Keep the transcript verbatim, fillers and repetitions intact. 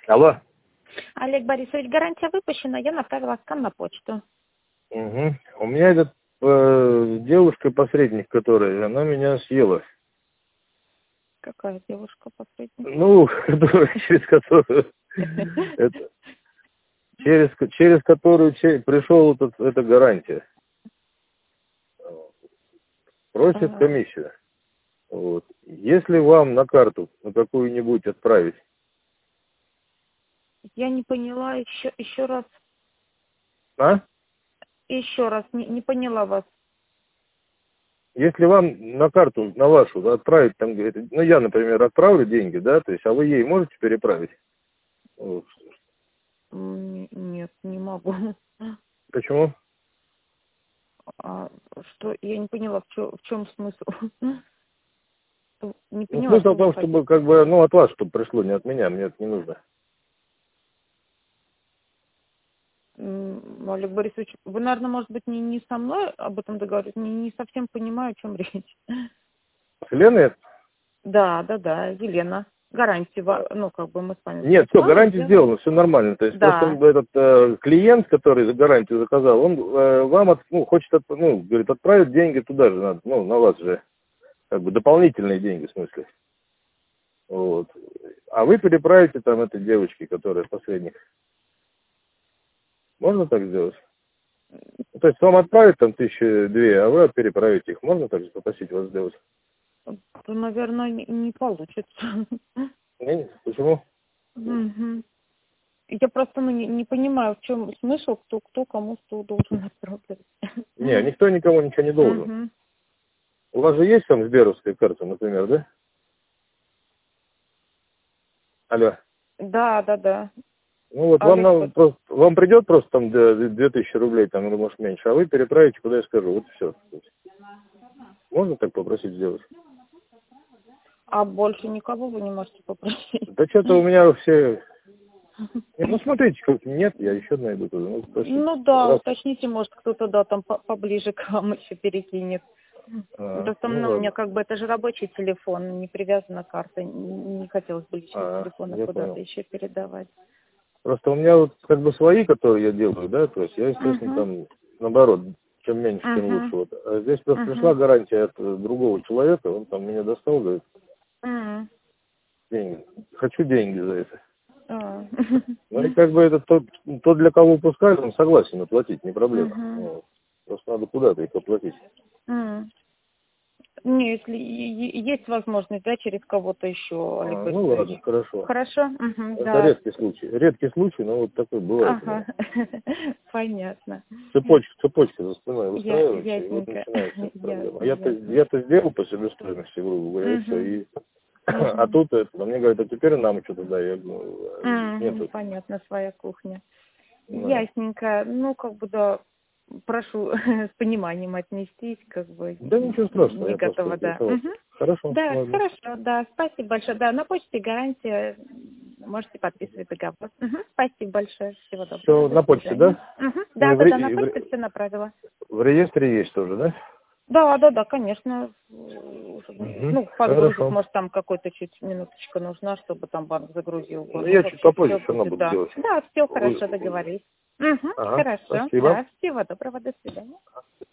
Алло. Олег Борисович, гарантия выпущена, я направила скан на почту. Угу. У меня этот э, девушка-посредник, которая, она меня съела. Какая девушка-посредник? Ну, которая, через которую, это, через, через которую че- пришел этот, эта гарантия. Просит комиссию. Вот. Если вам на карту на какую-нибудь отправить. Я не поняла, еще, еще раз, А? еще раз, не, не поняла вас. Если вам на карту, на вашу, да, отправить, там, говорит, ну, я, например, отправлю деньги, да, то есть, а вы ей можете переправить? Вот. М, Нет, не могу. Почему? А, что, я не поняла, в чем, в чем смысл? Не Ну, поняла, смысл что в вы том, хотите. чтобы, как бы, ну, от вас, чтобы пришло, не от меня, мне это не нужно. М, Олег Борисович, вы, наверное, может быть, не, не со мной об этом договариваетесь, не, не совсем понимаю, о чем речь. С Еленой? Да, да, да, Елена. Гарантии, ва- ну, как бы мы с вами Нет, все, согласовали, гарантия сделали. сделана, все нормально. То есть, просто Да. этот э, клиент, который за гарантию заказал, он э, вам, от, ну, хочет, от, ну, говорит, отправить деньги туда же, надо, ну, на вас же, как бы, дополнительные деньги, в смысле. Вот. А вы переправите там этой девочке, которая посредник. Можно так сделать? Ну, то есть вам отправить там тысячи две, а вы переправите их. Можно так же попросить вас сделать? То, наверное, не, не получится. Не, почему? Мгм. Я просто ну, не, не понимаю, в чем смысл, кто, кто кому что должен отправлять. Не, никто никому ничего не должен. Мгм. У вас же есть там сберовская карта, например, да? Алло. Да, да, да. Ну вот вам, Олег, надо Бор- просто, вам придет просто там две две тысячи рублей, там, или может меньше, а вы переправите, куда я скажу. Вот все. Можно так попросить сделать? а больше никого вы не можете попросить? Да что-то у меня все... Нет, ну смотрите, как нет, я еще найду туда. Ну, спросите. Ну да, Раз. уточните, может, кто-то, да, там по- поближе к вам еще перекинет. А, Просто ну ну, у меня ладно. как бы это же рабочий телефон, не привязана карта, не не хотелось бы личные А, телефоны я куда-то понял. еще передавать. Просто у меня вот как бы свои, которые я делаю, да, то есть я, естественно, Угу, там, наоборот, чем меньше, тем лучше. угу, Вот. А здесь просто пришла угу, гарантия от э, другого человека, он там меня достал, говорит, угу. деньги. Хочу деньги за это. А. Ну и как бы это тот, тот для кого пускали, он согласен оплатить, не проблема. Мгм. Ну, просто надо куда-то их оплатить. М. Не, если и- и- есть возможность, да, через кого-то еще, Олег А, ну ладно, Борисович. хорошо. Хорошо? Мгм, Это да. редкий случай. Редкий случай, но вот такой бывает у Ага. меня. Понятно. Цепочка, цепочка за спиной Я, выстраивается, и вот ясненько. начинается эта проблема. А Ясно, я-то, ясно. я-то сделал по себестоимости, грубо говоря, и все. Угу. И... А Угу. тут это, а мне говорят, а теперь нам что-то дай. Я говорю, «А, М, нету. понятно, своя кухня. Да. Ясненько. Ну, как бы, да, прошу с пониманием отнестись, как бы, Да ничего страшного, не я просто готова, да. интересовался. Мгм. Хорошо, Да, ладно. хорошо, да, спасибо большое. Да, на почте гарантия, можете подписывать договор. Мгм. Спасибо большое, всего доброго, Все до на почте, свидания. да? Мгм. Ну и Да, в, да, ре- да, на и в, почте ре- все направила. в реестре есть тоже, да? Да, да, да, конечно. Угу. Ну, подгрузить, Хорошо. может, там какой-то чуть минуточка нужна, чтобы там банк загрузил бы. Ну, Ну, я чуть вообще все попозже все равно будет, буду да. делать. Да, все Вы- хорошо, договорились. Угу, Ага, хорошо, спасибо. да, всего доброго, до свидания.